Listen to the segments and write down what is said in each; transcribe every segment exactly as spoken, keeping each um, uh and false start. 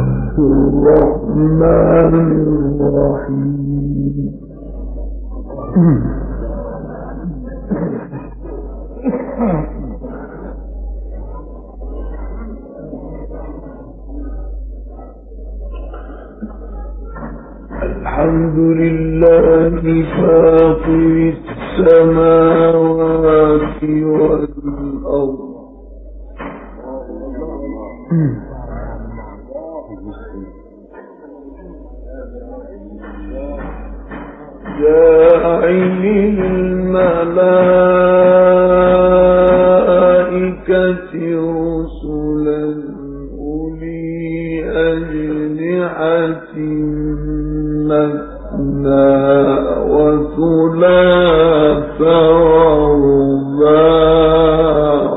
الرحمن الرحيم. الحمد لله فاطر السماوات والأرض جاعل الملائكة رسلا أولي أجنحة مثنى وثلاث ورباع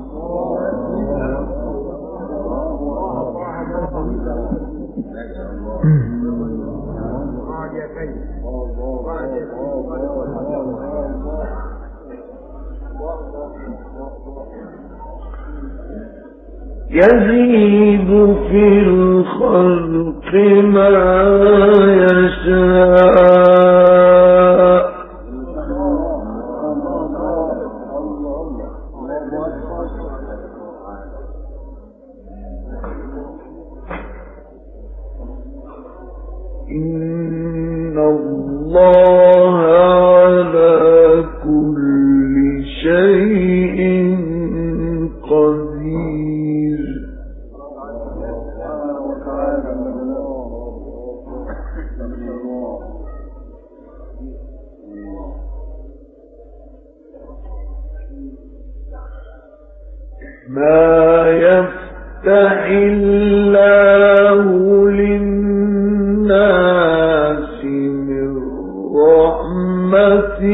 يزيد في الخلق ما يشاء إن الله على كل شيء قدير. ما يفتح الله للناس من رحمة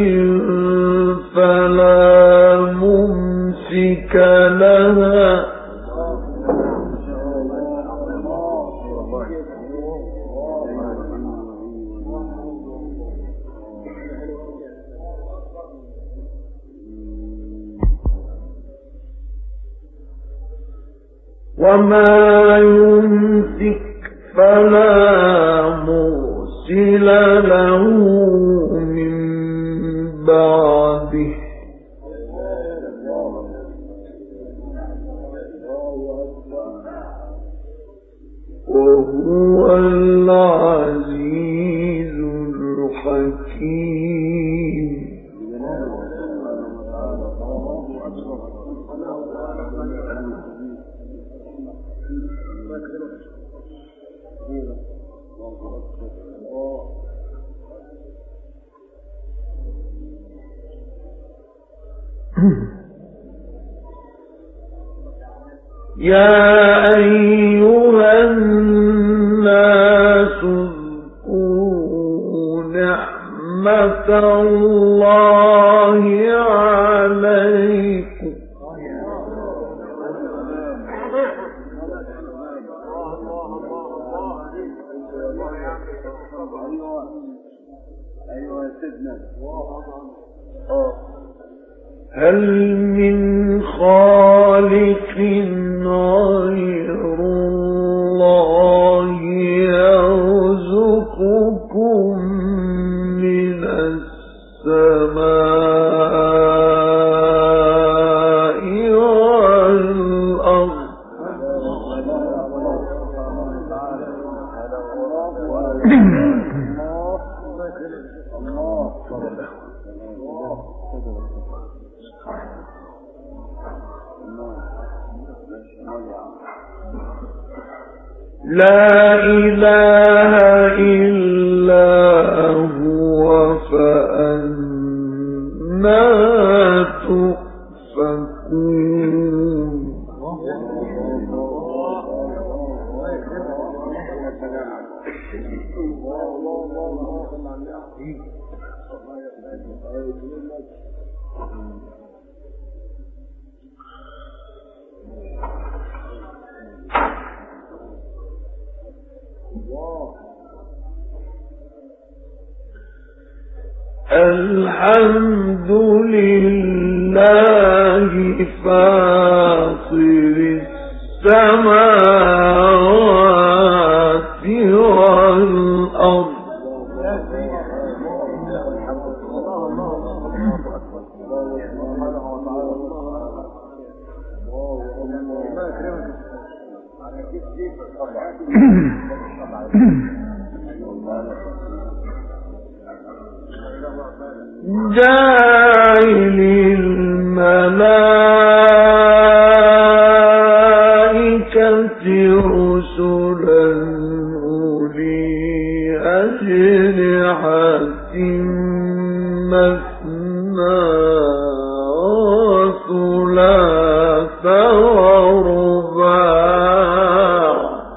فلا ممسك لها وما يمسك فلا مرسل له من بعده وهو العزيز الحكيم. يا أيها الناس اذكروا نعمة الله عليكم هل من خالق غير الله يرزقكم من السماء والأرض لا إله إلا هو فأنا تؤفكون. الحمد لله فاطر السماوات جاعل الملائكة رسلا أولي أجنحة مثنى وثلاث ورباع.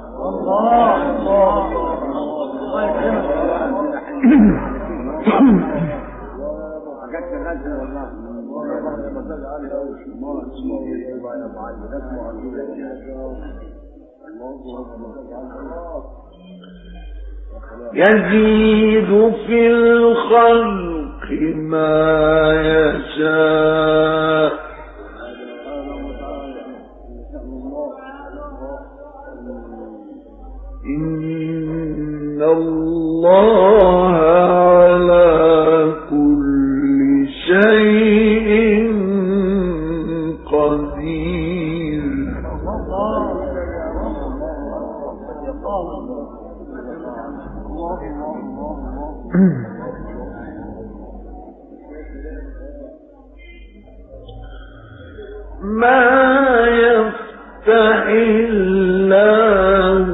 يزيد في الخلق ما يشاء إن الله على كل شيء قدير. ما يفتح الله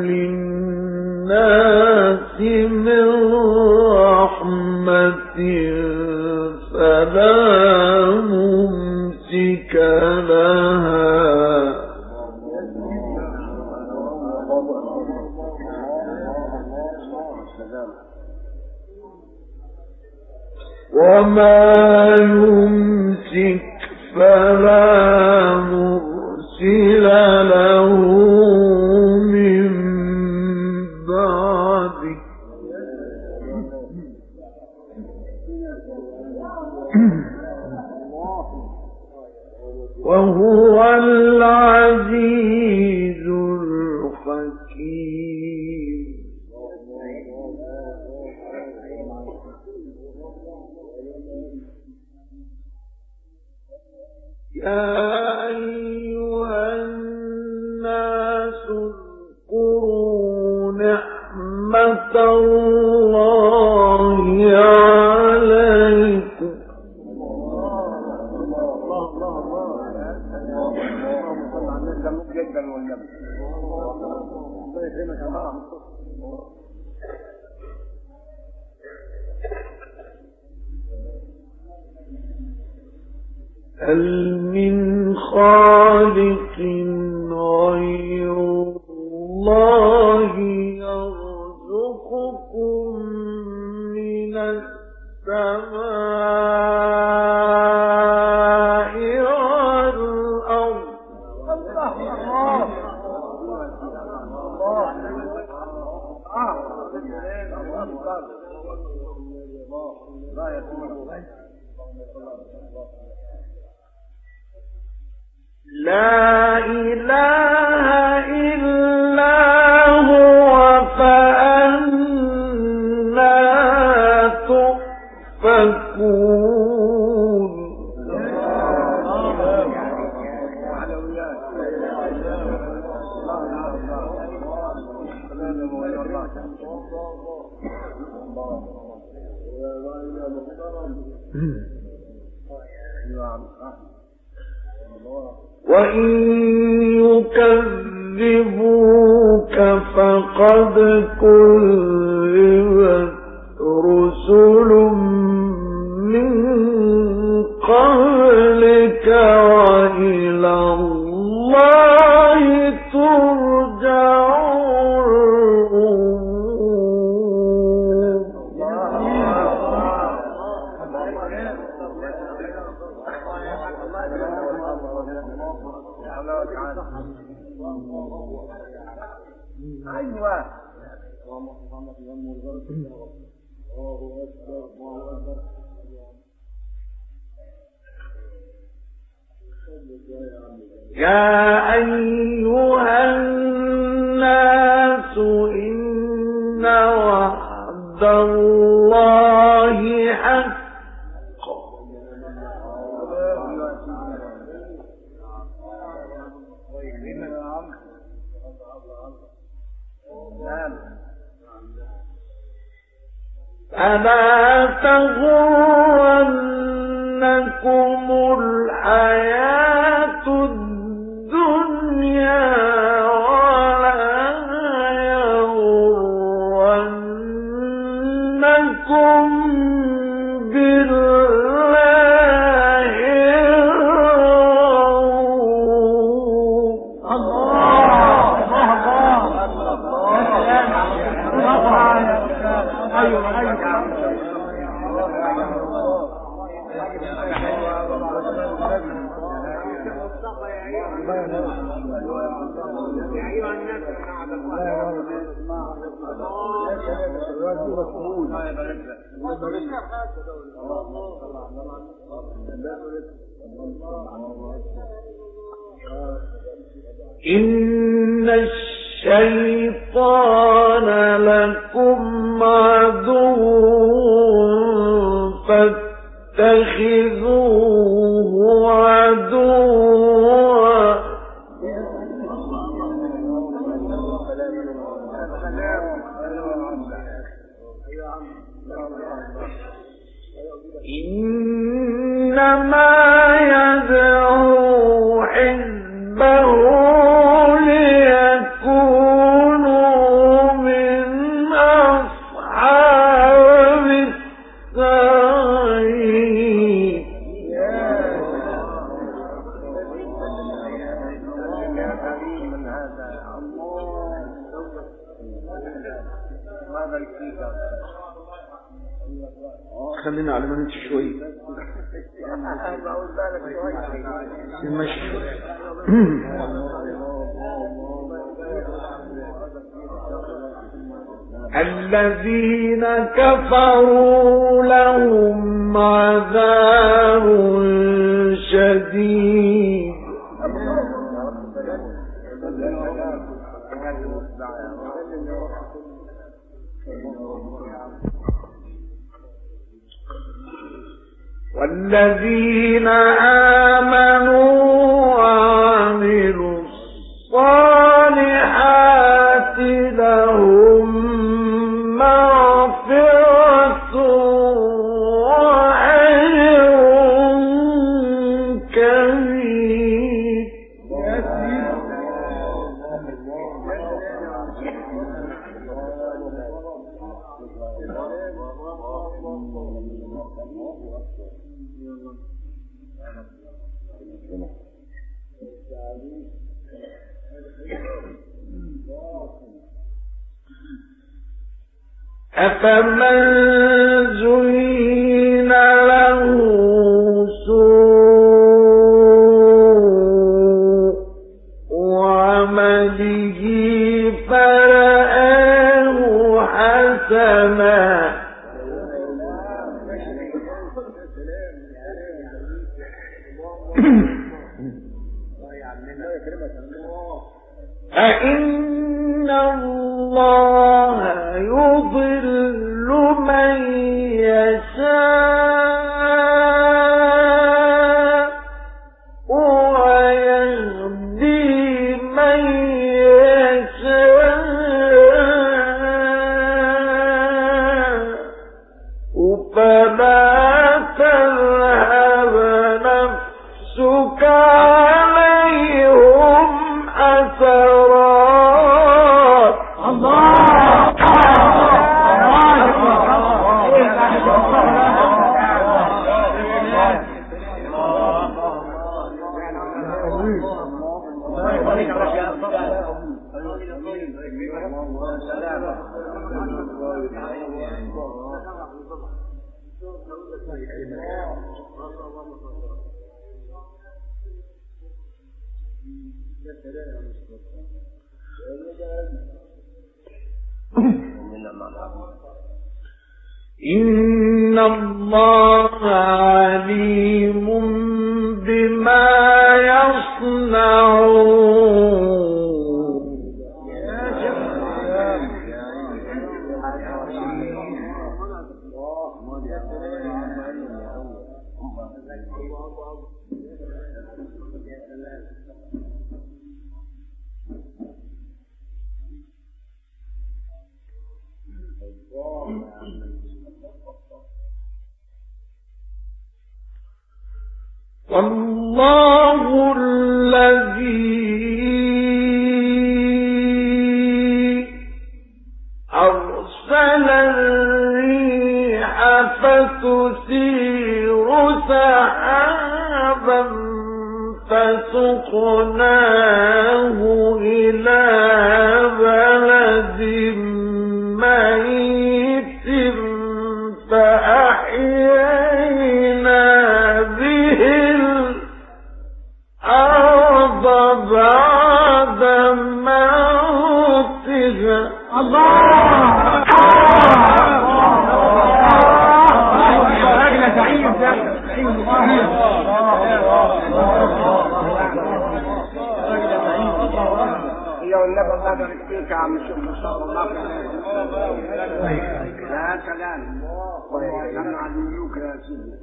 للناس من رحمة فلا ممسك لها وما يمسك فلا مرسل له من بعده. وهو العزيز الحكيم. يا أيها الناس اذكروا نعمة الله عليكم هل من خالق غير الله يرزقكم من السماء والأرض لا إله إلا هو فأنا تؤفكون. وإن يكذبوك فقد كذبت رسل من قبلك وإلى الله ترجع أيوة. يا أيها الناس إن وعد الله حق ألا تغرنكم الحياة الدنيا ولا يغرنكم بالله الغرور. أيوة أيوة إن الشيطان لكم عدو فاتخذوه عدوا. إنما يدعو حزبه ليكونوا من أصحاب السعير. خلينا على منك شوي المشي. الذين كفروا لهم عذاب شديد والذين آمنوا وعملوا الصالحات لهم مغفرة وأجر كبير. أفمن زين له سوء عمله فرآه حسنا فإن الله يضل من يشاء ويهدي من يشاء فلا تذهب نفسك عليهم أثرات. الله إن الله عليم بما يصنعون. الله الذي أرسل الريح فتثير سحابا فسقناه إلى بلد ميت فأحيينا به الأرض بعد موتها. الله والنبي الله يبارك فيك يا عم الشيخ ما شاء الله. يا سلام ويسلم على الملوك يا سيدي.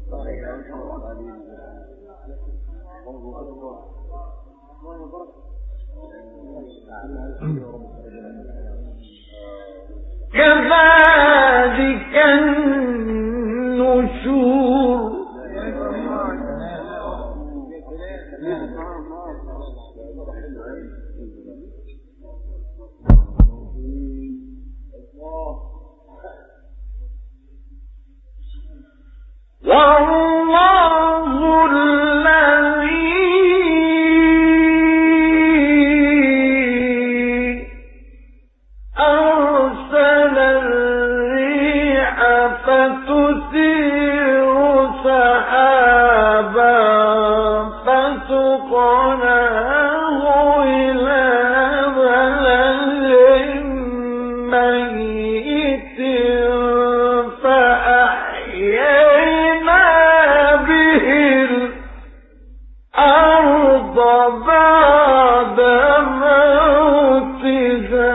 كذلك النشور والله الذي أرسل الريح فتثير سحابا فسقناه إلى بلد ميت فأحيينا به الأرض بعد موتها.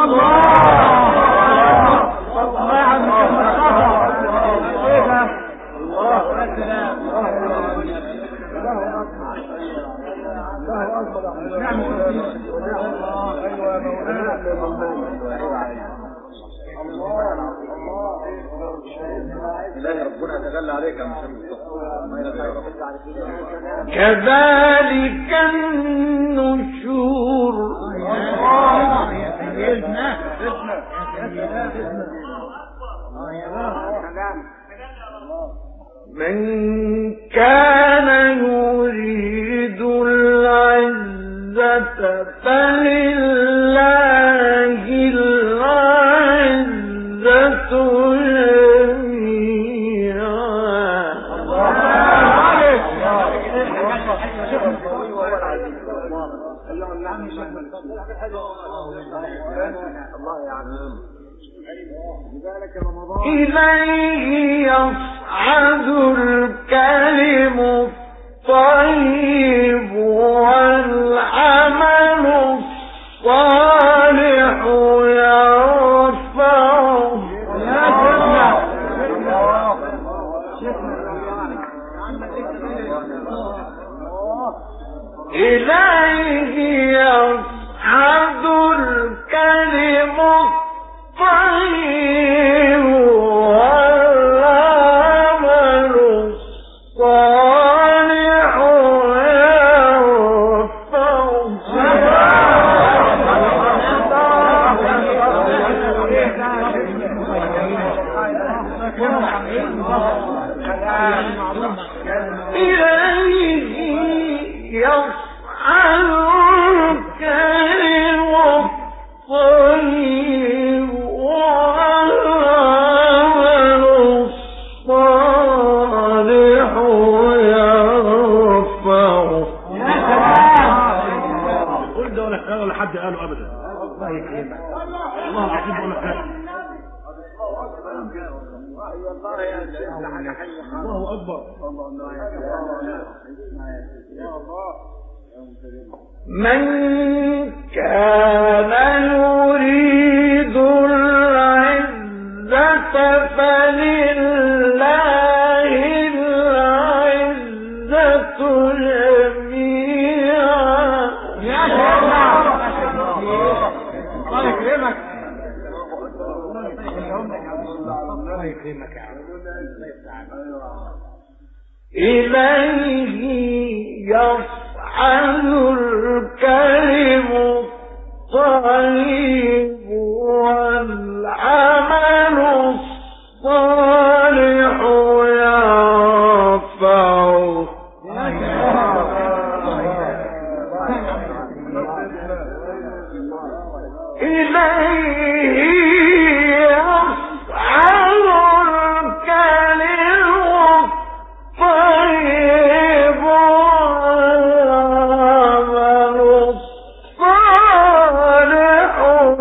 كذلك النشور من كان يريد العزة فلله العزة إليه يصعد الكلم الطيب والعمل الصالح يرفعه. إليه يصعد الكلم الطيب والعمل الصالح يرفعه. إليه يصعد الكلم الطيب والعمل الصالح يرفعه. قل ده ولا خير ولا حد قاله ابدا. الله يكرمك. الله العظيم ولا خير. الله اكبر. من كان يريد العزة فلله العزة جميعا. يا الله يكرمك. الله يكرمك يا عم. إليه يفعل الكلم الطيب والعمل الصالح يرفعه. إليه يصعد الكلم الطيب والعمل الصالح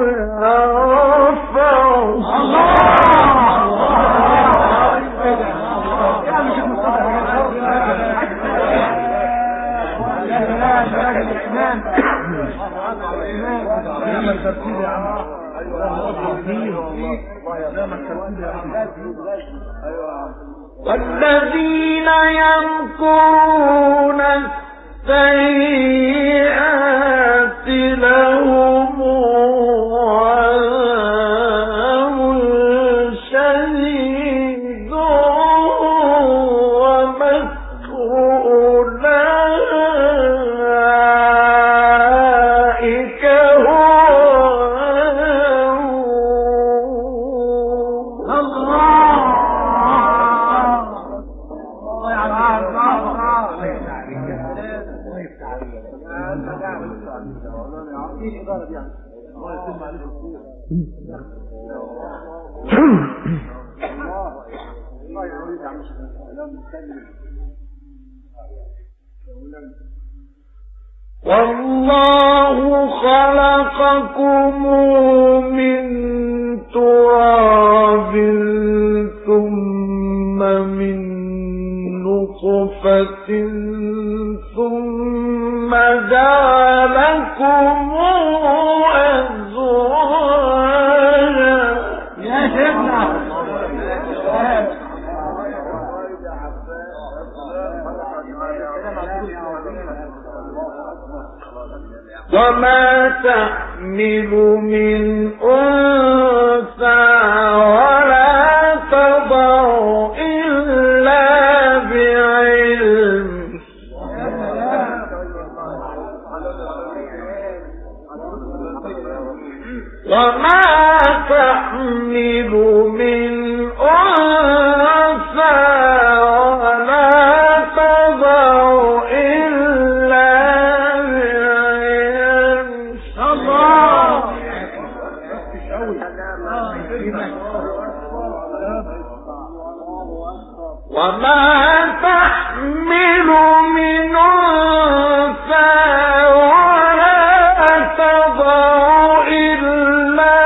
والذين يمكرون السيئات لهم عذاب شديد ومكر أولئك والله خلقكم من تراب ثم من نطفة ثم جعلكم أزواجا. يا شيخنا وما تحمل من أنثى ولا تضع إلا بعلم وما تحمل من أنثى ولا تضع إلا وما تحمل من أنثى ولا تضع إلا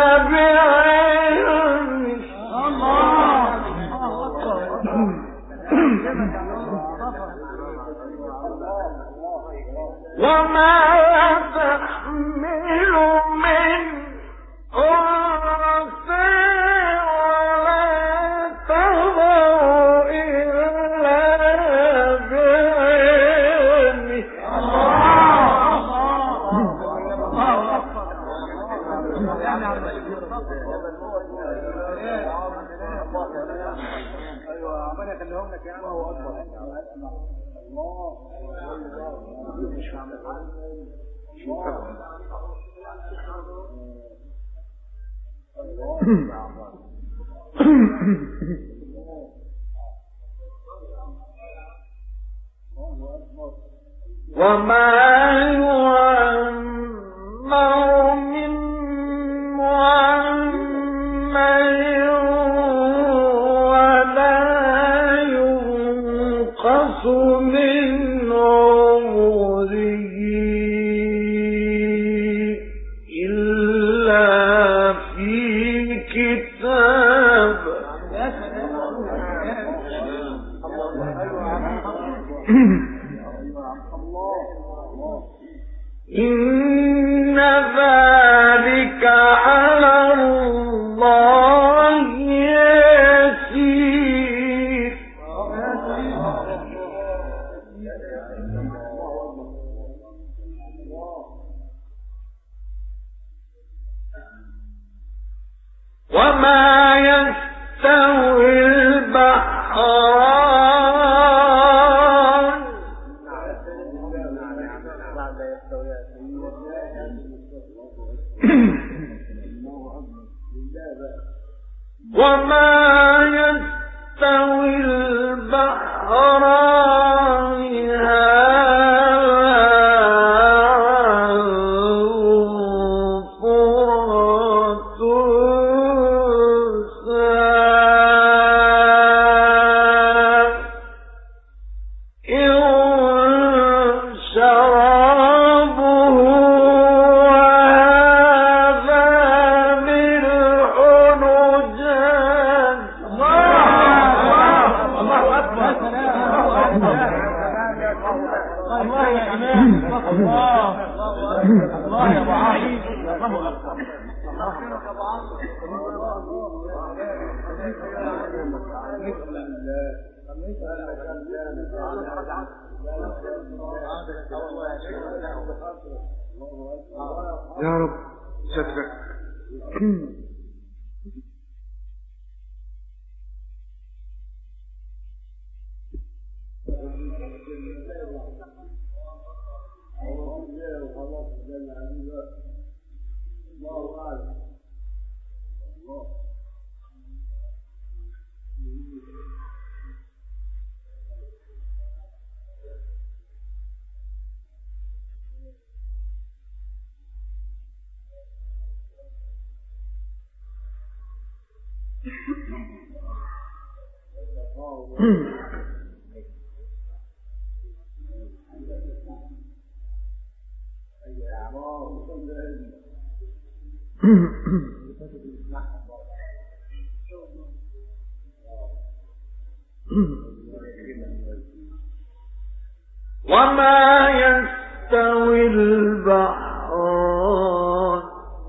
بعلم وما تحمل من أنثى ولا تضع إلا بعلمه وما يعمر من معمر ولا ينقص من عمره إلا في كتاب. إن ذلك على الله يسير. وما يستوي البحران وما يستوي البحران يا رب سترك. وما يستوي البحران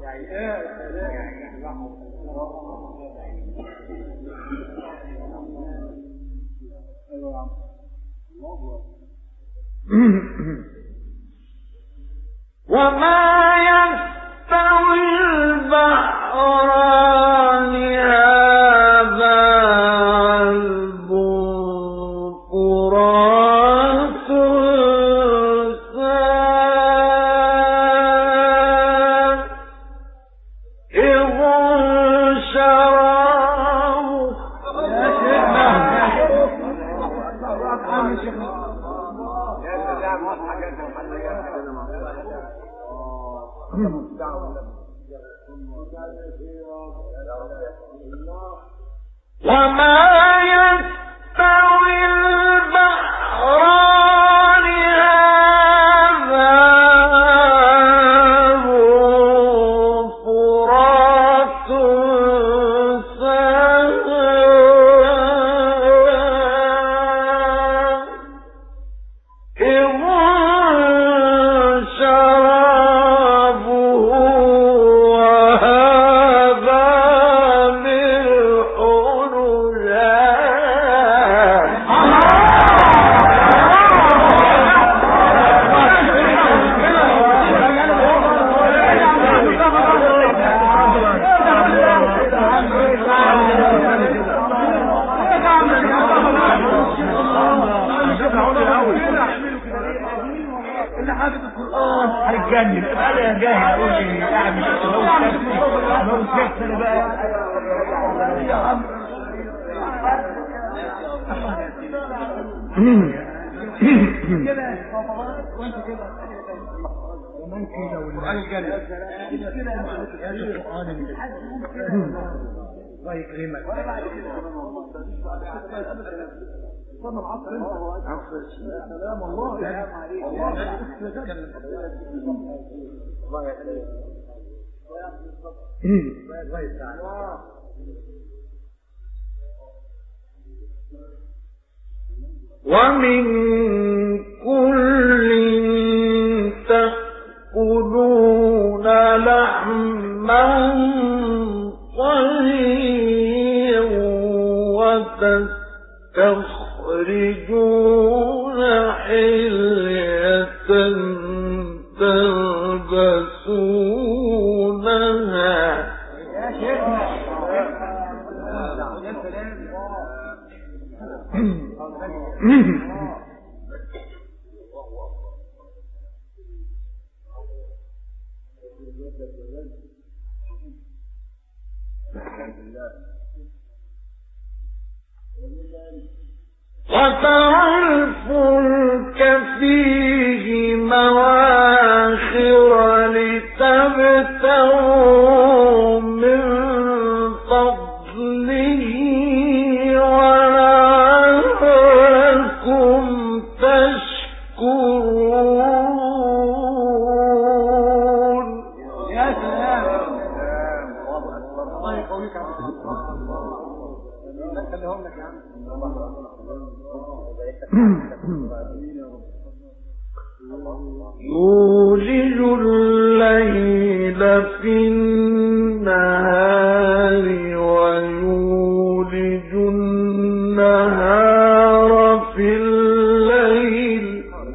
وما يستوي البحران هذا عذب فرات سائغ شرابه وما يستوي البحران هذا فرات سائغ هيتجنن. انا جاهل اقول ايه؟ اعمل ايه؟ لو كسر لو كسر بقى يا عم. وانت كده وممكن لو القرآن الجنة القرآن الله يكرمك. صلى العصر سلام الله سلام عليك الله ومن كل تأكلون لحما طريا وتستخرجون حلية تلبسونها يا شيخنا يولج الليل في النهار ويولج النهار في الليل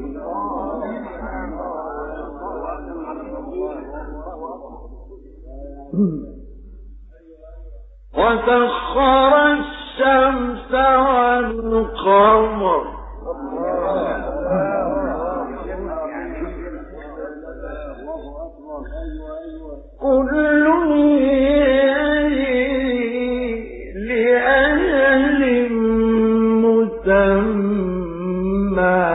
وسخر الشمس والقمر كل لأجل مسمى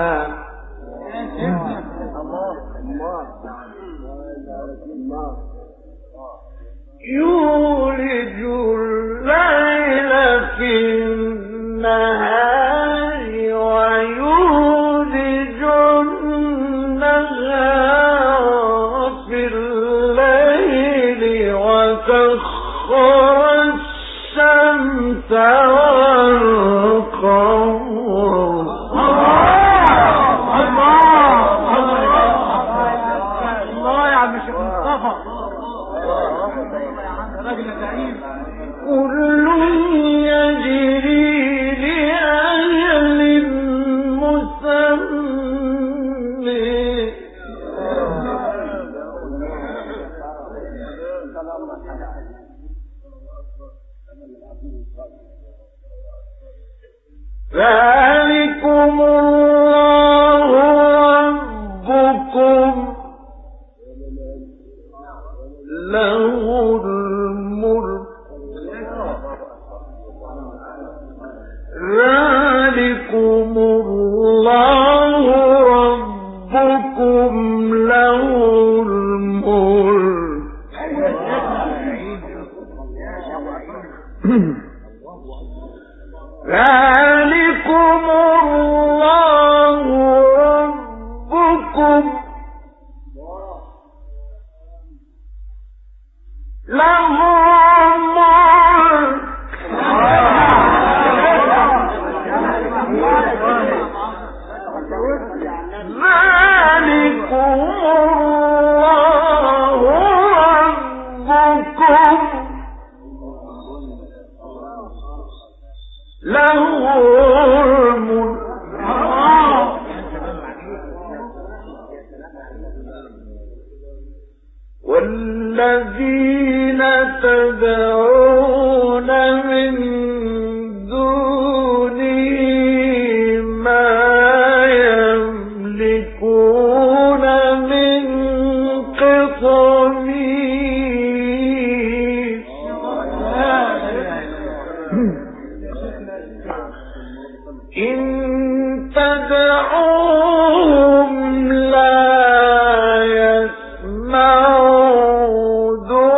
يولج الليل في النهار ويولج النهار في الليل وسخر الشمس والقمر الله يا عم الشيخ مصطفى راجل زعيم كل يجري لأجل مسمى ذلكم الله ربكم له الملك ذلكم الله ربكم له الملك ذلكم الله ربكم له الملك ذلكم الله ربكم له الملك والذين تدعون من دونه ما يملكون من قطمير إن تدعوهم لا يسمعوا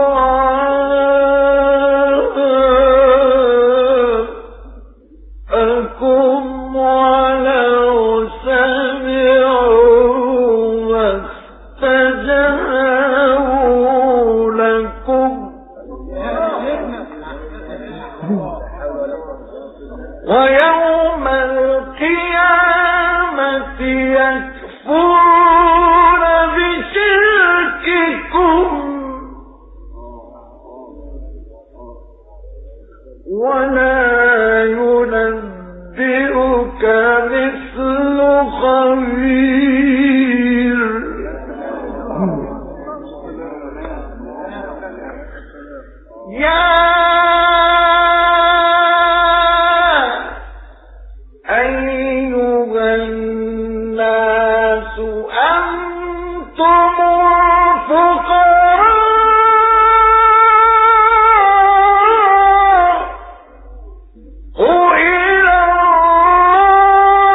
دعاءكم ولو سمعوا ما استجابوا لكم ويوم القيامة يكفرون بشرككم ولا ينبئك مثل خبير يا أيها الناس أنتم الفقراء إلى الله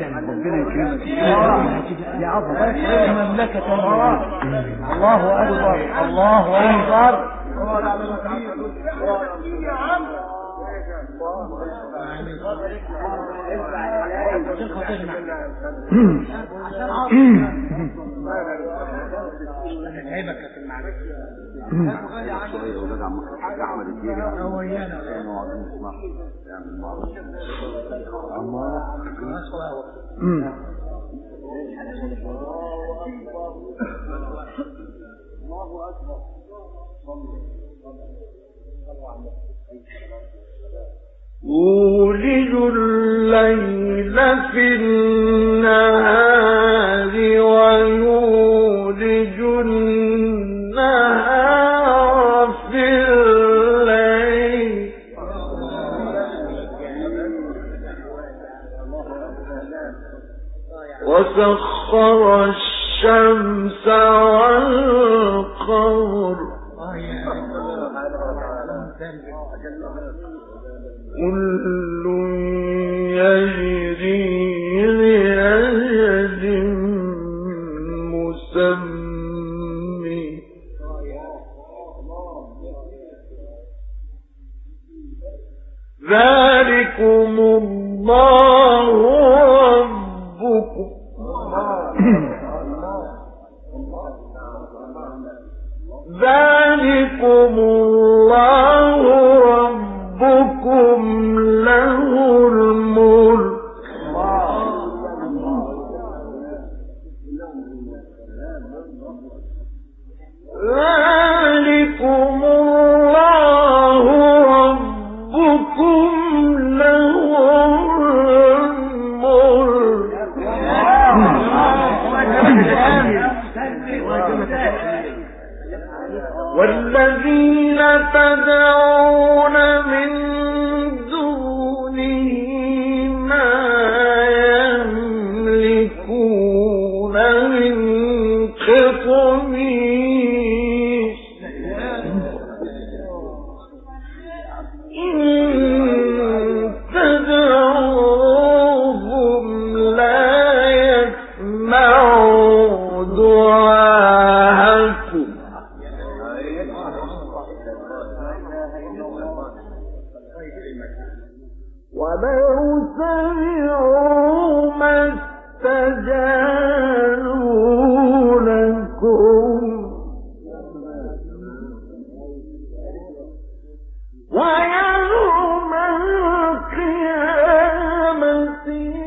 ربنا يكرمك يا عظمة مملكة الله أكبر الله أكبر يولج الليل في النهار ويولج النهار في الليل وسخر الشمس والقمر كل يجري لأجل مسمى ذلكم الله ربكم ذلكم الله ربكم له الملك ذلكم الله ربكم له الملك والذين تدعون من دونه ما يملكون من قطمير إن تدعوهم لا يسمعوا دعاءكم ولو سمعوا ما استجابوا لكم ويوم القيامة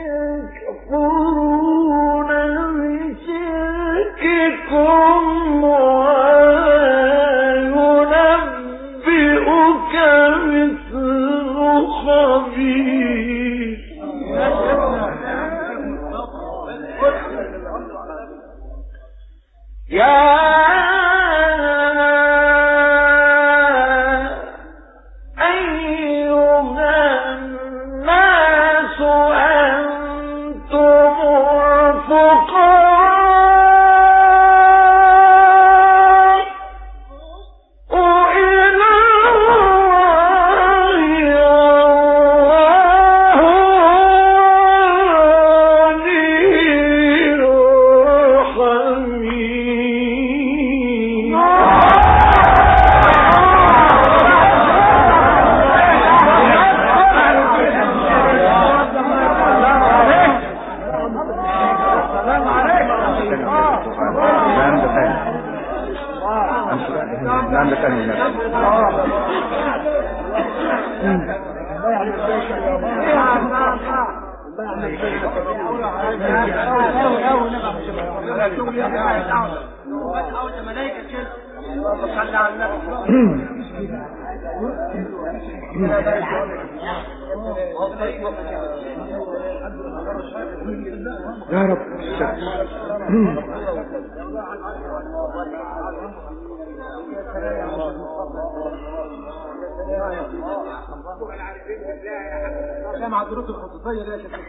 يكفرون بشرككم وينبئك مثل خبير يا أيها الناس أنتم الفقراء إلى الله يا رب مع الدروس الخصوصية دي يا شيخ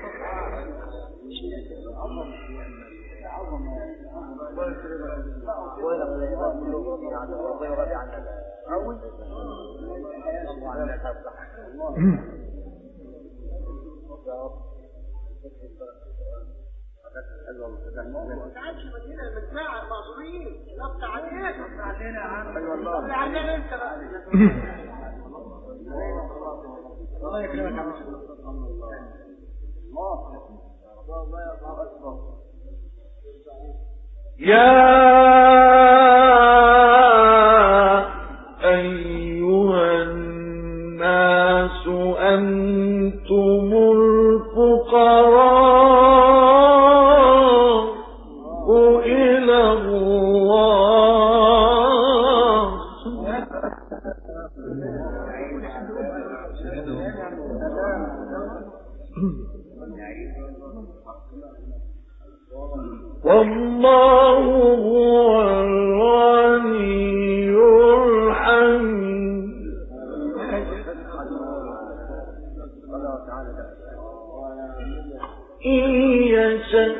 مصطفى تعالش من هنا المجماعة المعصومين نفت عليك نفت علينا يا عم نفت علينا انت بقى الله يكرمك يا عم يا أيها الناس أنتم الفقراء إلى الله والله هو الغني الحميد إن يشأ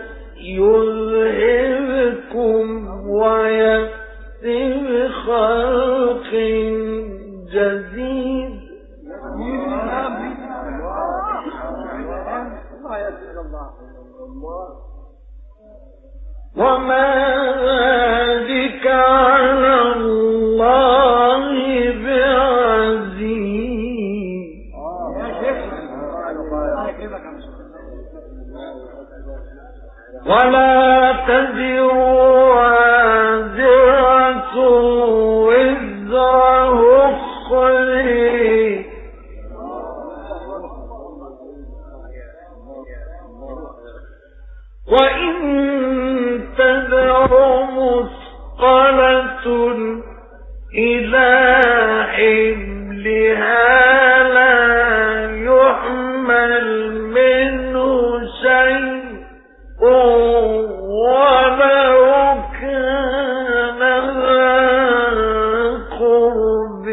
يذهبكم ويأتي بخلق جديد وما ذلك على الله بعزيز ولا تزر وازرة وزر أخرى وإن تدع مثقلة إلى حملها لا يحمل منه شيء ولو كان ذا قرب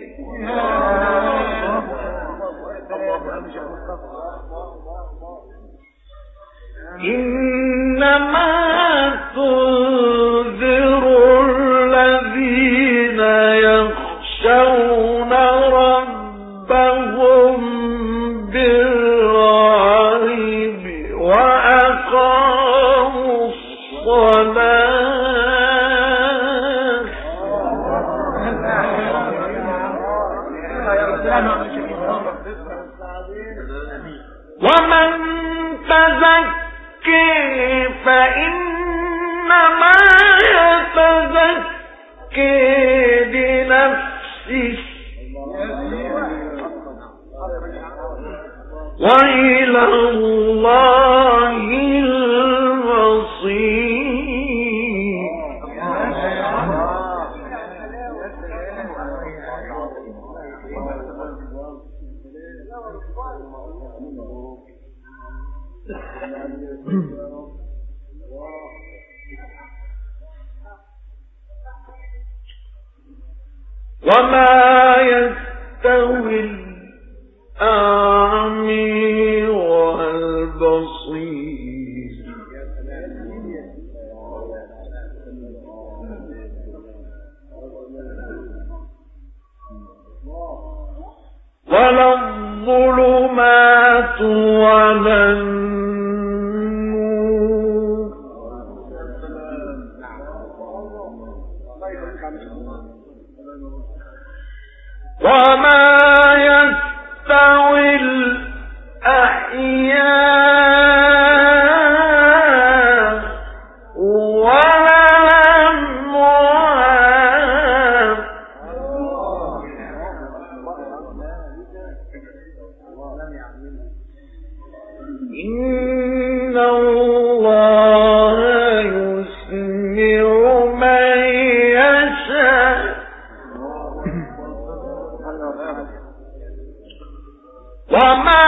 إنما تنذر الذين يخشون ربهم بالغيب وأقاموا الصلاة ومن تزكي فإنما يتزكي لنفسه وإلى الله المصير وما يستوي الأعمى والبصير ولا الظلمات ولا النور وما يستوي الأحياء ولا الأموات إن الله يسمع من يشاء وما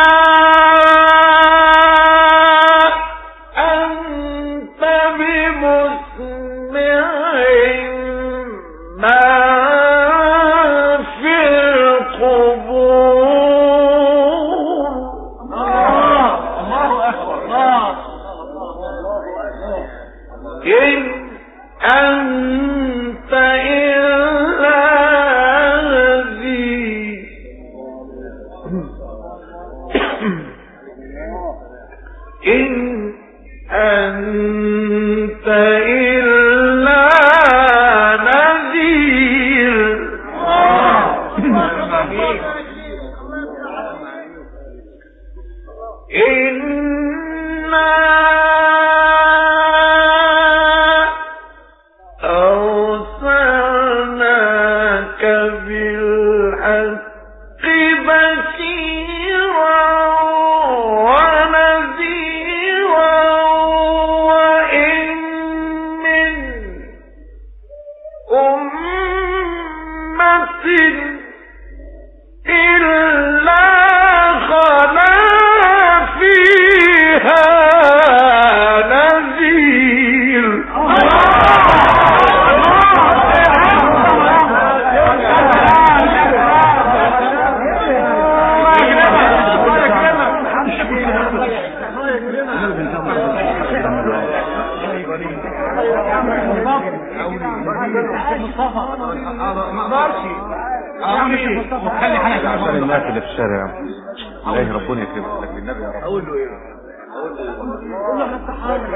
بالحق بشيرا ونذيرا وإن من أمة إلا خلا فيها نذير. ما اقدرش وخلي حاجه عشان الناس اللي في الشارع الله ربنا يكرمك لك النبي يا رب. اقول له ايه اقول له افتح حاجه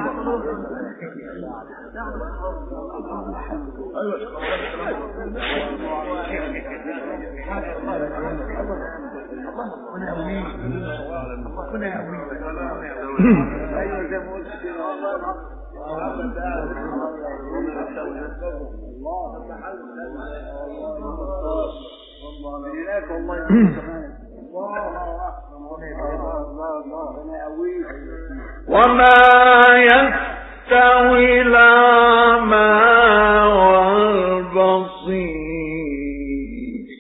وما يستوي الأعمى والبصير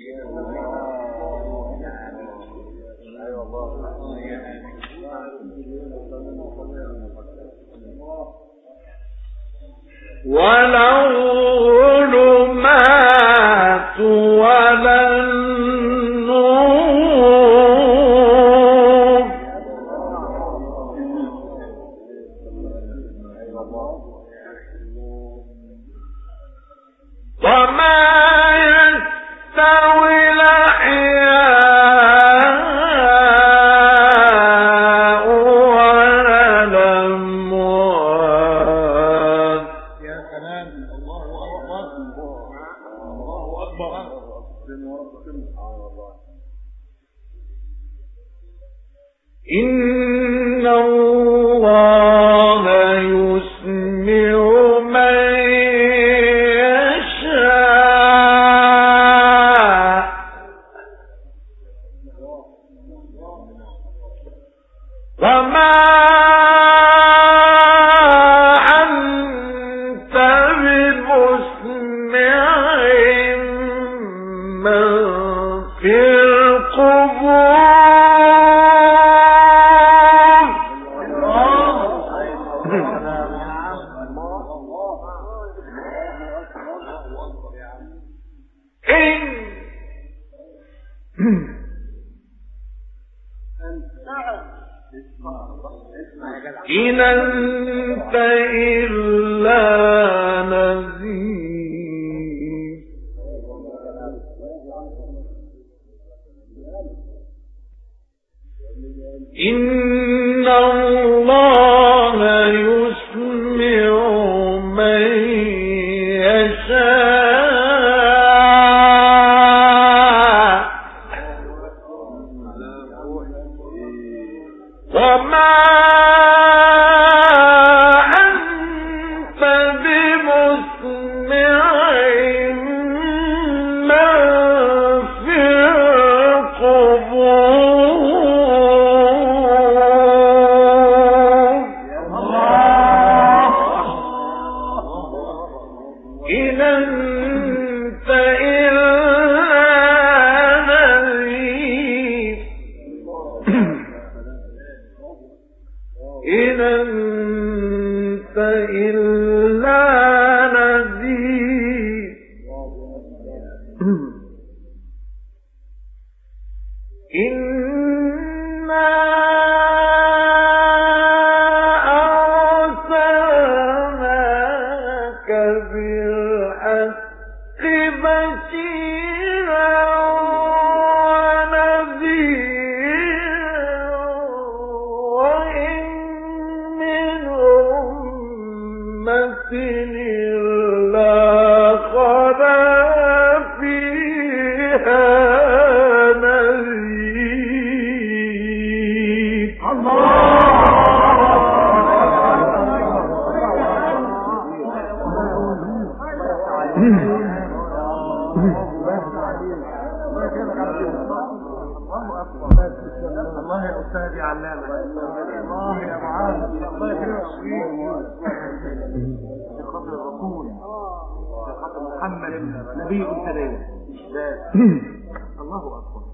ولا الظلمات ولا النور وما يستوي الأحياء ولا الأموات. يا سلام الله اكبر الله اكبر. إن الله يسمع من يشاء وما أنت بمسمع من في القبور. إن أنت إلا نذير. إن الله يسمع من يشاء وما أنت بمسمع من في القبور. إن أنت إلا نذير. إن أنت إلا نذير. إنا أرسلناك بالحق بشيرا ونذيرا وإن من أمة إلا خلا فيها الله يا أستاذ يا علامة، الله يا معاذ، الله يكرمك يا خاطر الرسول، يا خاطر محمد نبي السلام. الله أكبر.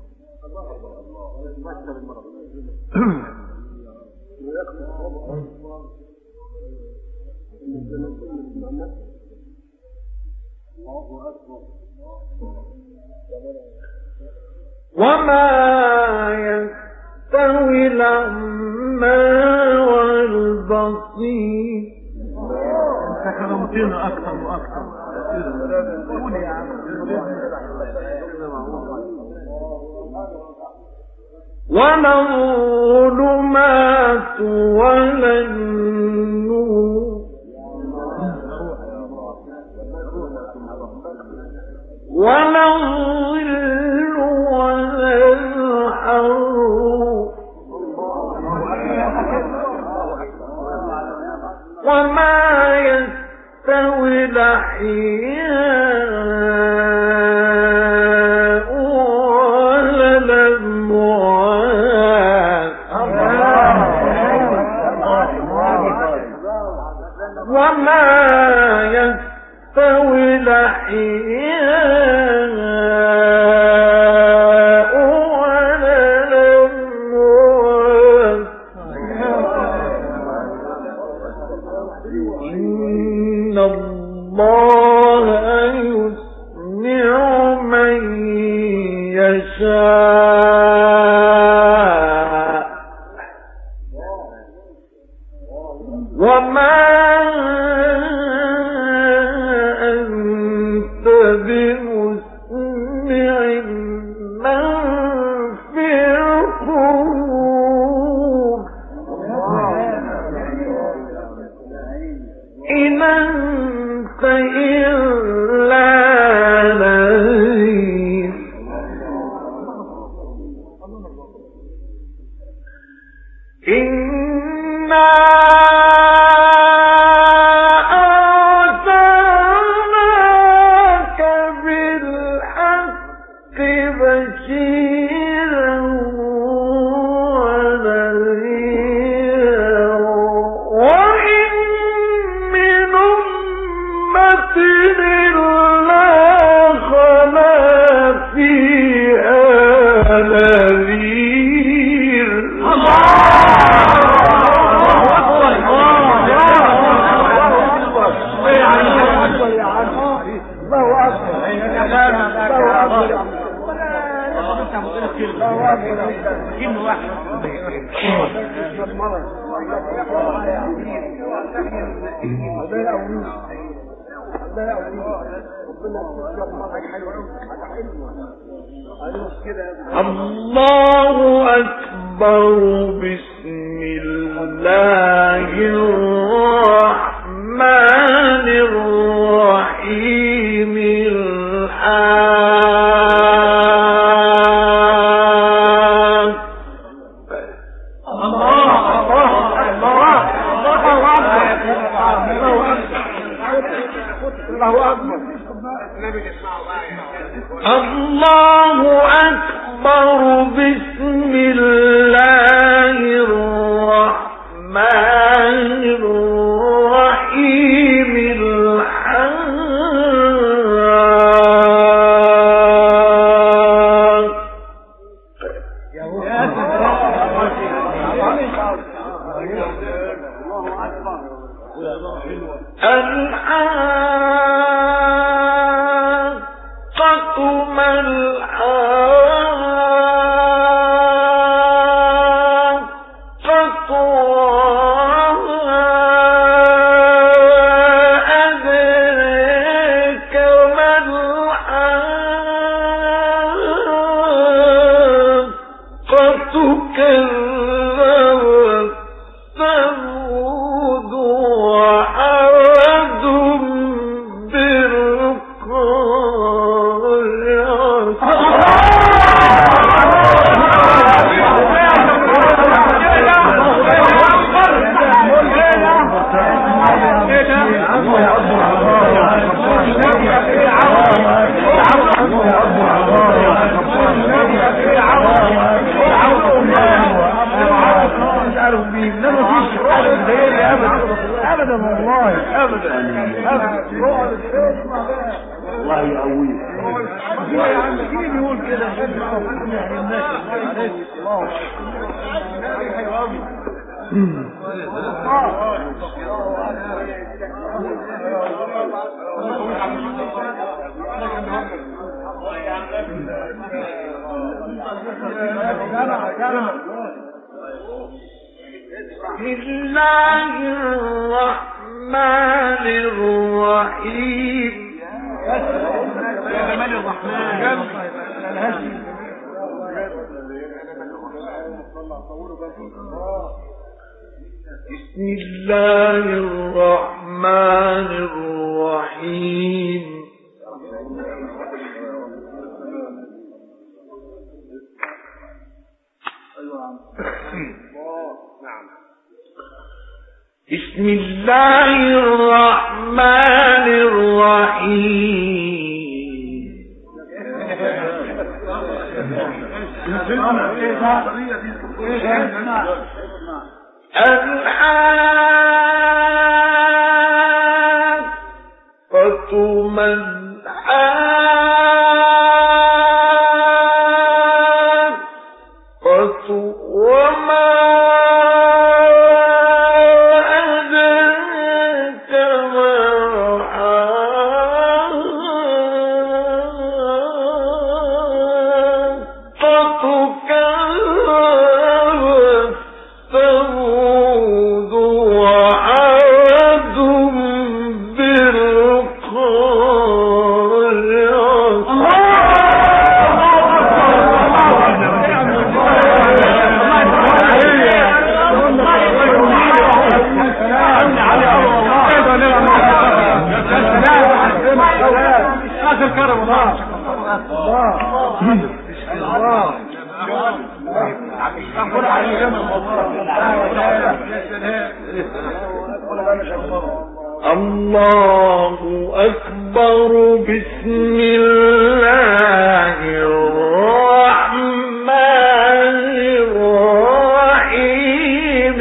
وما يستوي الأعمى والبصير. انت كرمتنا اكثر واكثر. قول يا عم. ولا الظلمات ولا النور ولا الظل ولا الحرور وما يستوي الأحياء ولا الأموات وما يستوي الأحياء ولا الأموات إن الله يسمع من يشاء وما أنت بمسمع من في القبور إن أنت إلا نذير إنا أرسلناك بالحق بشيرا ونذيرا وإن من أمة إلا خلا فيها نذير. الله أكبر. بسم الله الرحمن الرحيم. الله أكبر. بسم الله الرحمن الرحيم. الحاقة ما الحاقة أدريك ما الحاقة كذبت ثمود وعاد بالقارعة يا عم مين يقول كده بسم الله الرحمن الرحيم بسم الله الرحمن الرحيم بسم الله الرحمن الرحيم الحاقة ما الحاقة وما الله أكبر. بسم الله الرحمن الرحيم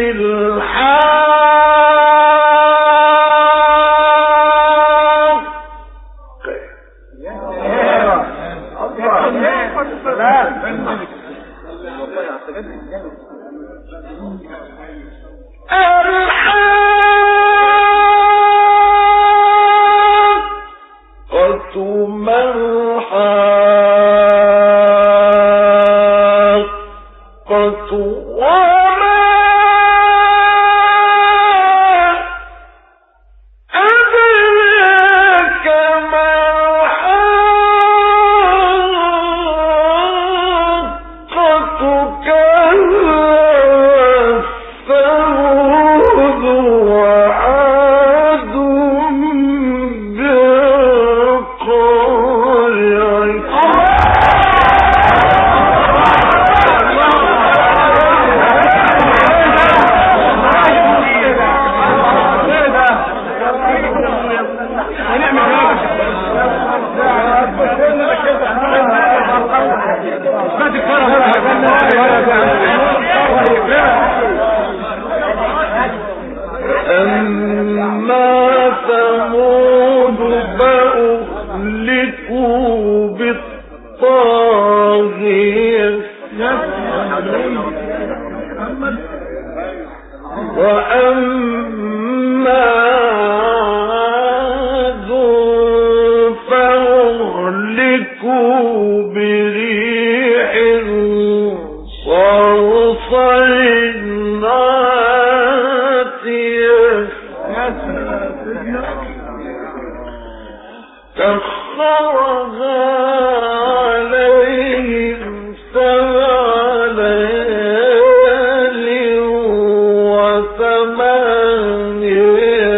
ثمانية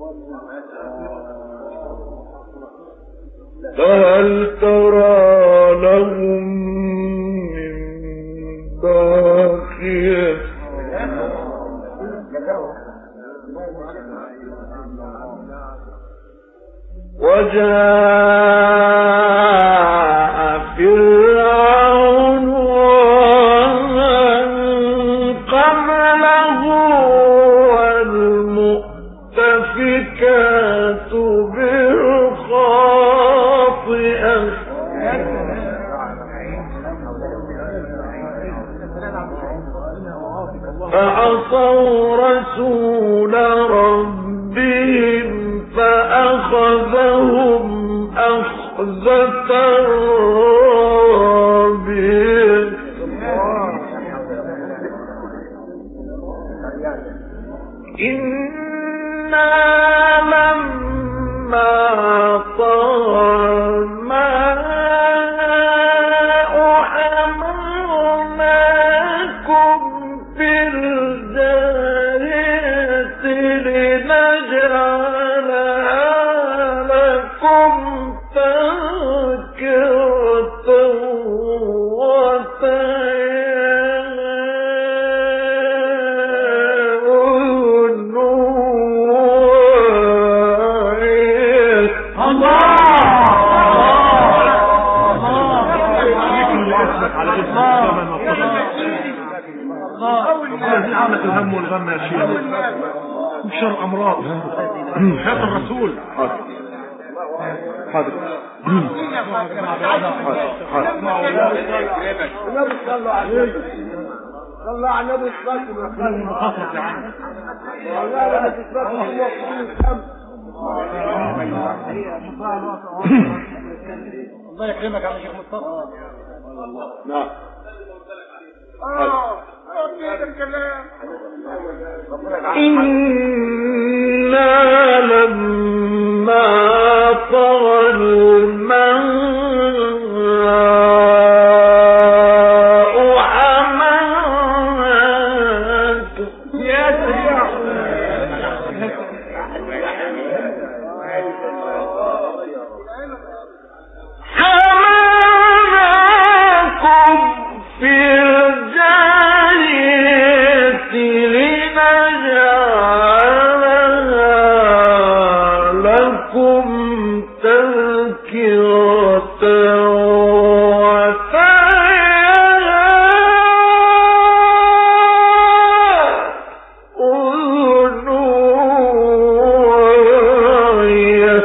فهل ترى لهم من باقية وجاء فرعون ومن قبله والمؤتفكات بالخاطئة فعصوا رسول ربهم فأخذهم أخذة رابية إنا لما طغى الماء حملناكم في الجارية لنجعلها لكم تذكرة وتعين واعية. الذي عامة الهم والغم يا شيخ بشر أمراض حياة الرسول. حاضر صلوا عليه صلوا على النبي صلى الله عليه وسلم. والله لا تسبق الله يكرمك يا شيخ مصطفى. نعم اه الكلام. إنا لما طغى الماء حملناكم يا سيدي حملناكم في الجارية لنجعلها لكم تذكرة وتعين واعية.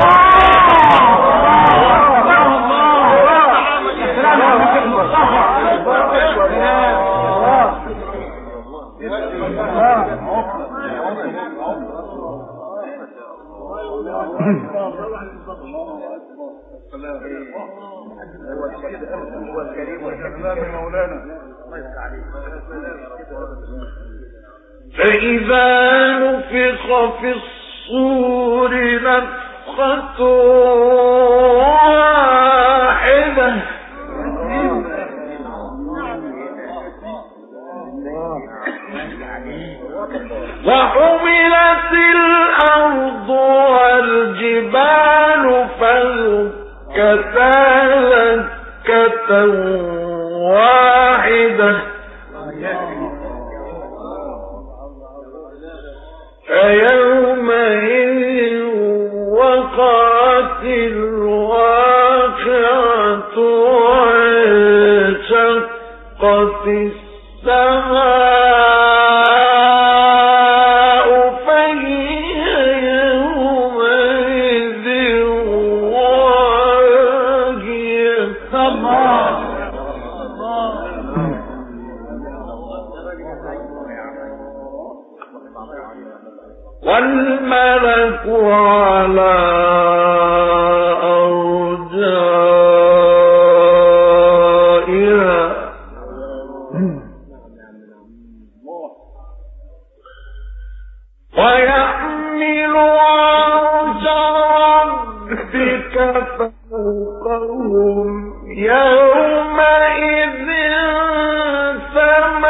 فإذا نفخ في الصور نفخة واحدة وحملت الأرض والجبال فدكتا دكة واحدة فيومئذ وقعت الواقعة وانشقت السماء فهي يومئذ واهية. والملك على أرجائها ويحمل عرش ربك فوقهم يومئذ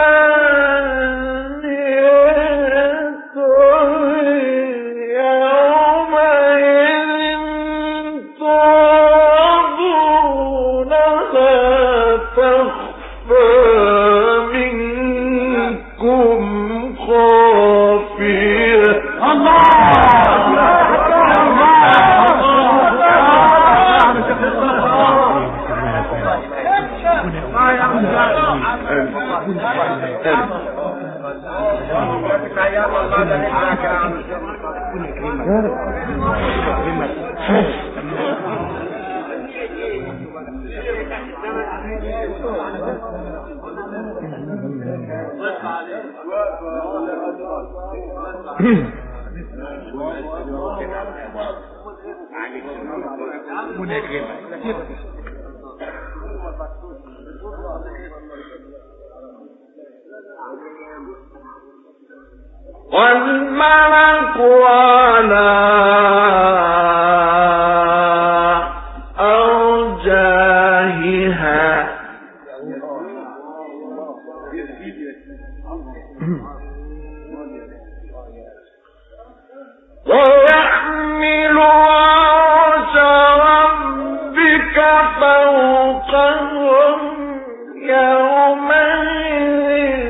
ثمانية أيام والملك على أرجائها ويحمل عرش ربك فوقهم يومئذ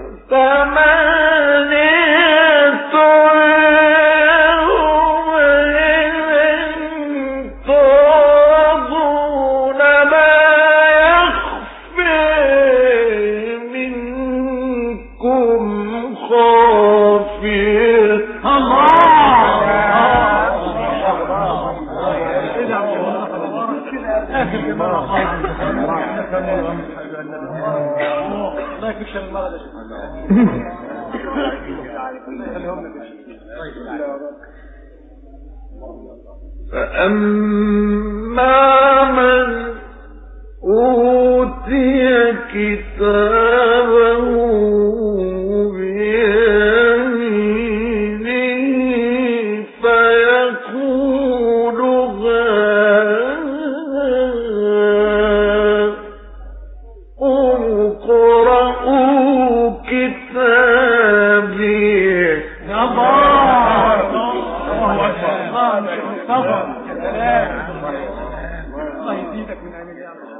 ثمانية تعرضون ما يخفى منكم خافية. فأما من أوتي كتابه بيمينه فيقول اقرءوا كتابي. الله يزيدك من عمل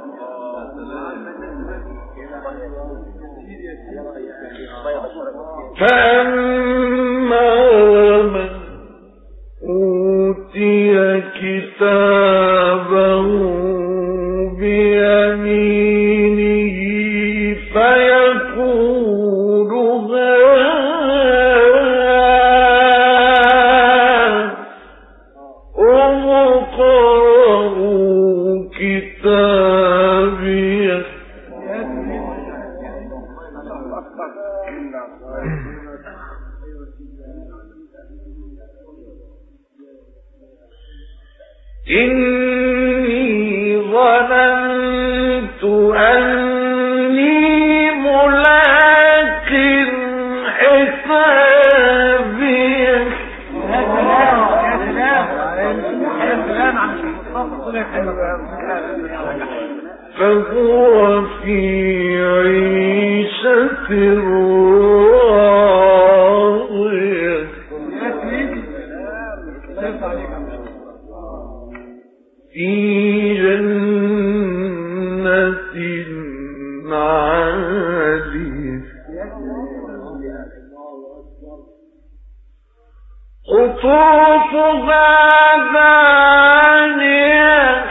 فأما من أوتي كتابه بيمينه فيقول اقرءوا كتابي. إني ظننت أني ملاق حسابي. فهو في عيشة راضية في جنة عالية قطوفها دانية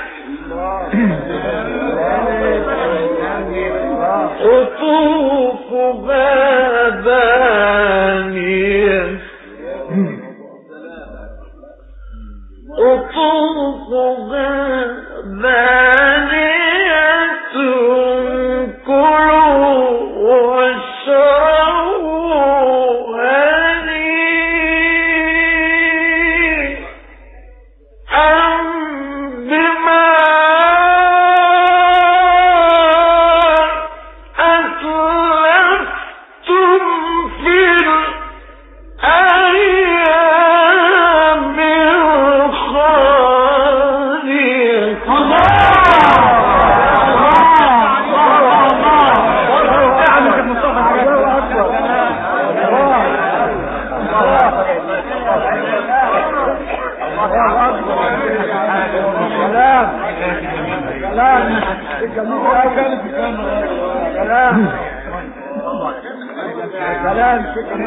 قطوفها دانية قطوفها دانية كلوا واشربوا هنيئا بما أسلفتم في الأيام الخالية. سلام شكرا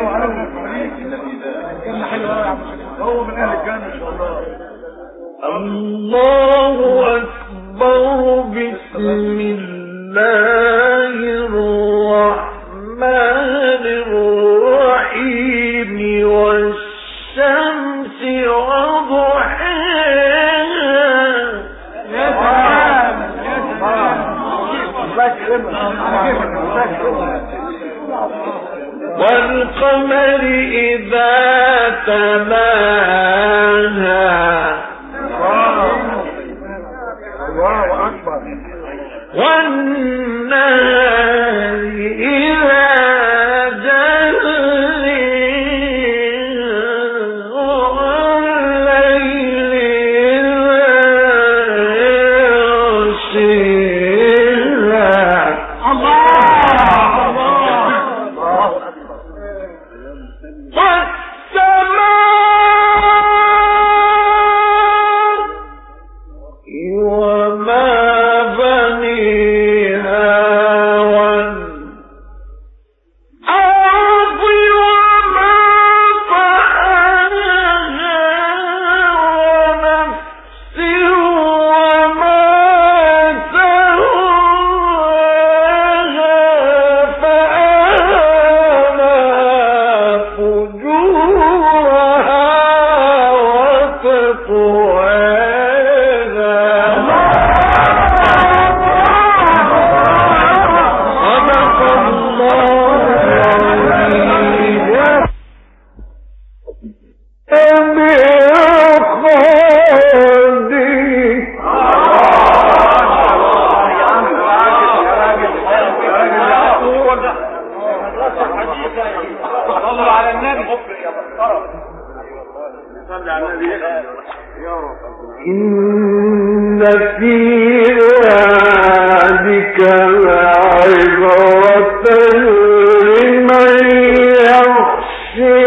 هو من اهل الجنه ان شاء الله. الله أكبر. بسم الله الرحمن الرحيم والشمس إن في ذلك لعبرة لمن يخشى.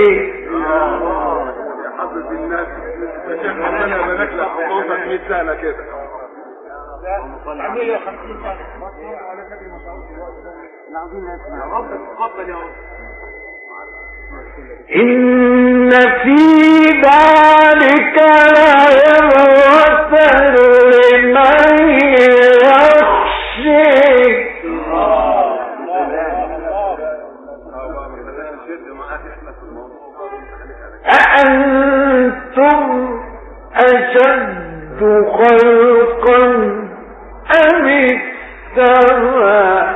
إن في ذلك لعبرة لمن يخشى. أأنتم أشد خلقا أم السماء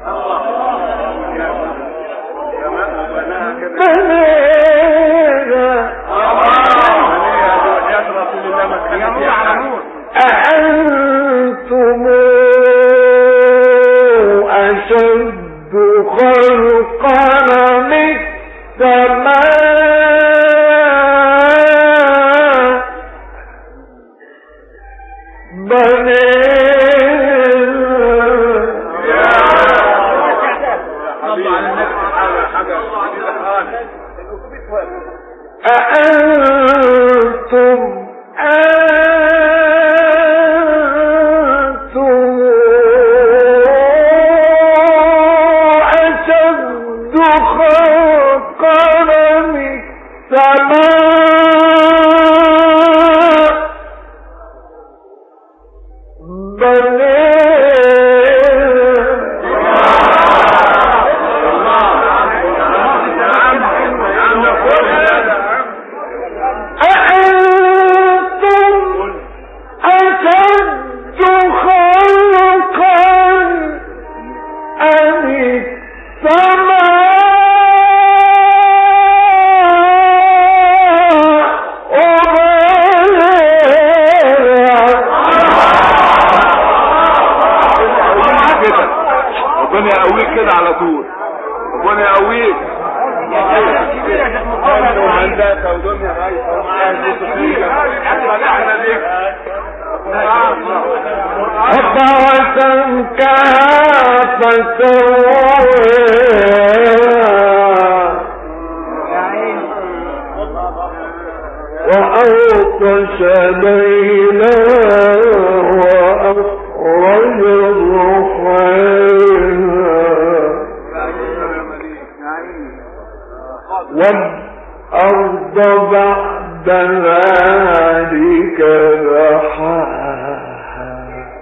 أأنتم أشد خلقا أم السماء أأنتم أنتم أشد خلقا من السماء وأغطش ليلها وأخرج ضحاها والأرض بعد ذلك دحاها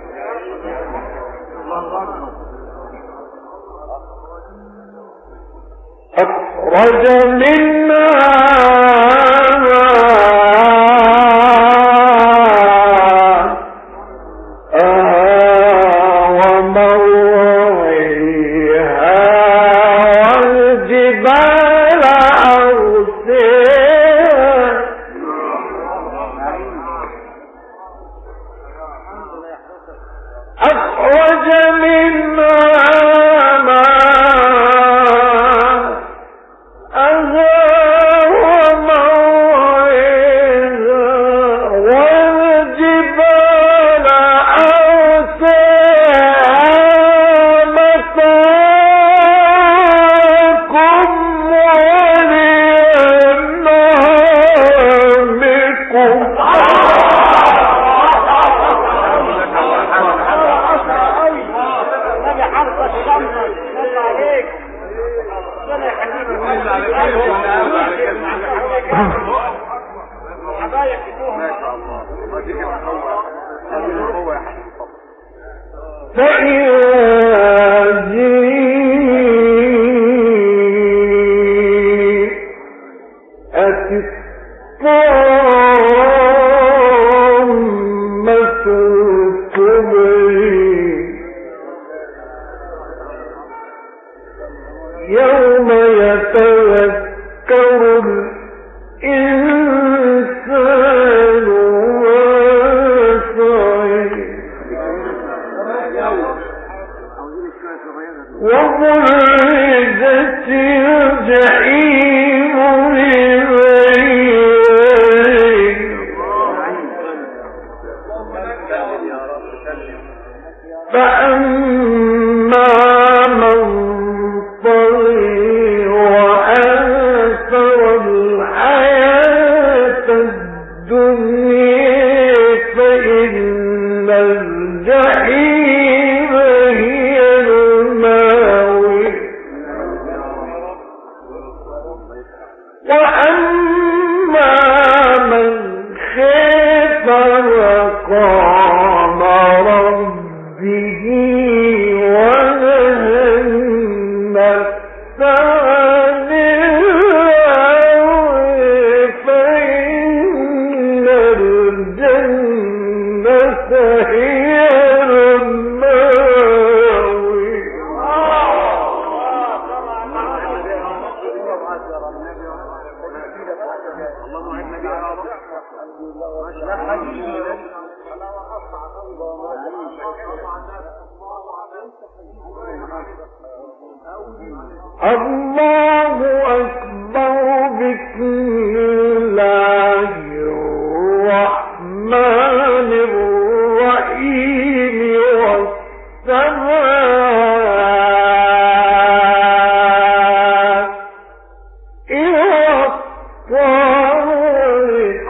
أخرج منها فإذا فأما من طغى وآثر الحياة الدنيا فإن الجحيم هي المأوى وأما من خاف مقام ربه ونهى النفس عن الهوى فإن الجنة هي المأوى الله أكبر بسم الله الرحمن الرحيم والسماء والطارق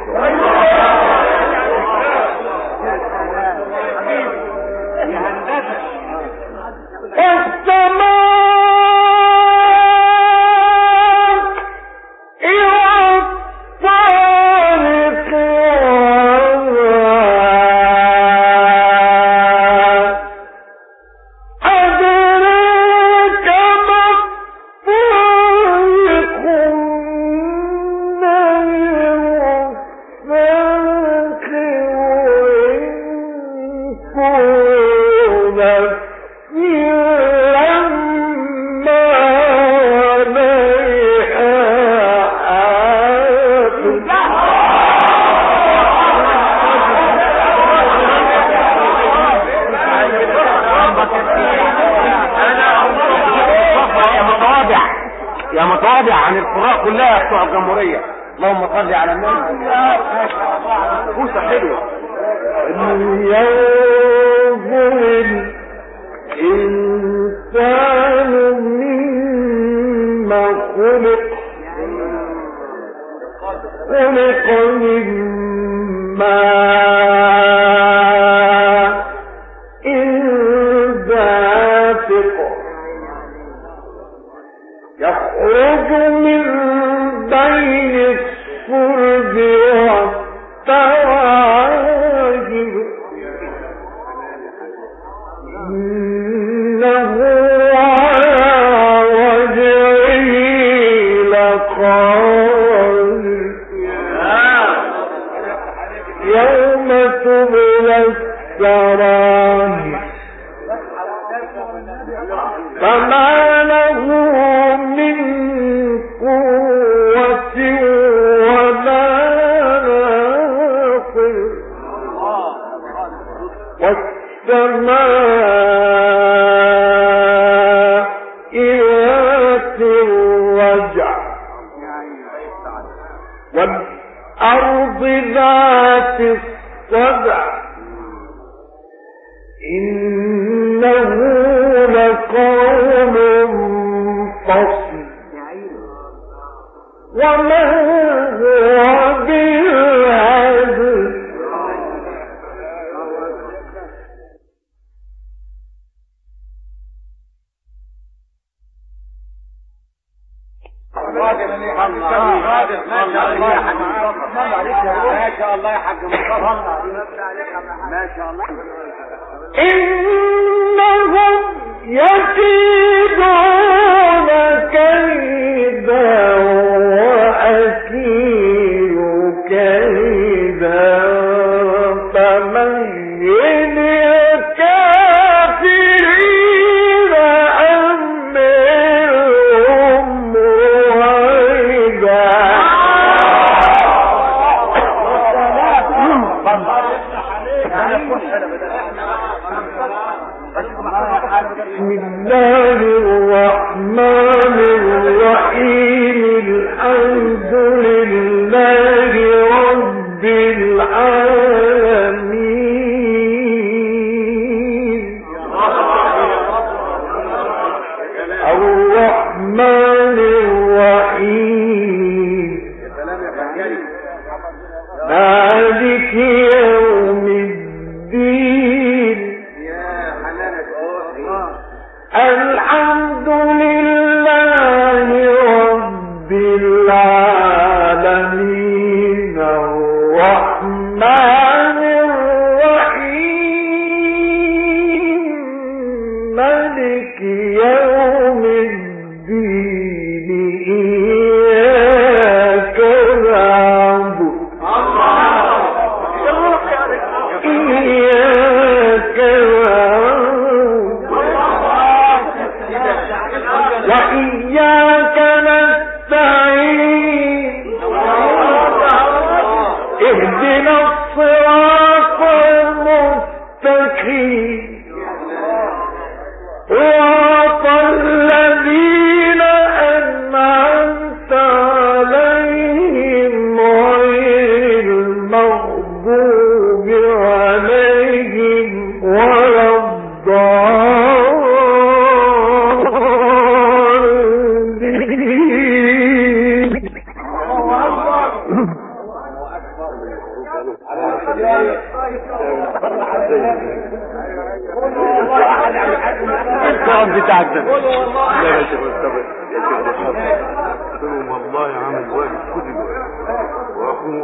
يا متواضع عن القراء كلها بتوع الجمهورية. اللهم صل على النبي. فوسة حلوة. ينظر الإنسان مما خلق خلق من ماء دافق يخرج من بين الصلب والتراجب إنه على وجهه لقادر يوم تبلى السرائر فما له من قوة ولا ناصر والسماء ذات الرجع والأرض ذات الصدع إنه لقول فصل وما هو بالهزل ما شاء الله يا حاج مصطفى. ما شاء الله. إنهم يكيدون كيدا وأكيد كيدا فمهل الكافرين أمرهم رويدا. بسم الله الرحمن الرحيم الحمد لله رب العالمين مالك يوم الدين الحمد لله رب العالمين الرحمن الرحيم مالك يوم الدين إياك نعبد إياك وإياك نستعين اهدنا الصراط المستقيم صراط الذين أنعمت عليهم غير المغضوب عليهم ولا الضالين. الصعب بتاعك ده لا يا شيخ مستبق يا شيخ ده شرط قلتلهم والله عامل واجب خد الواجب واخوه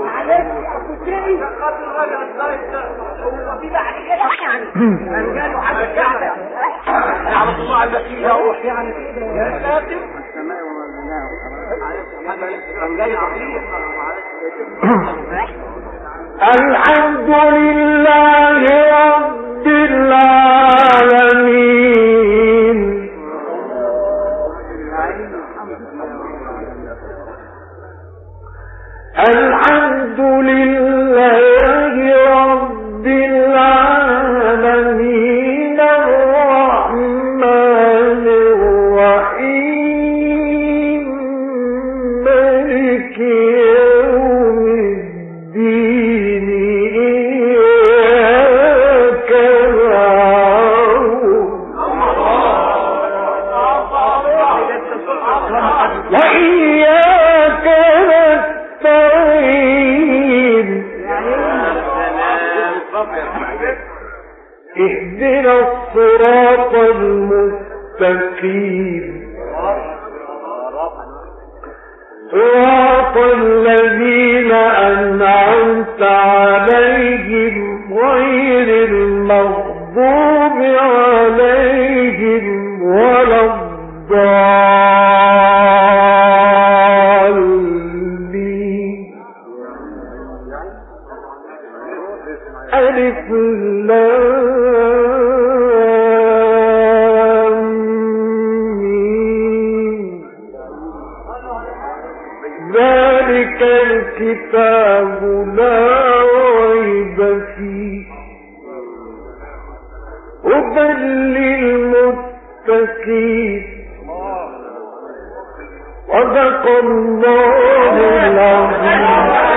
الحمد لله رب العالمين الحمد لله رب العالمين الرحمن الرحيم مالك يوم الدين إياك نعبد وإياك نستعين اهدنا الصراط المستقيم صراط الذين أنعمت عليهم غير المغضوب عليهم ولا الضالين. ألف لام ميم ذلك الكتاب لا ريب فيه هدى للمتقين صدق الله العظيم.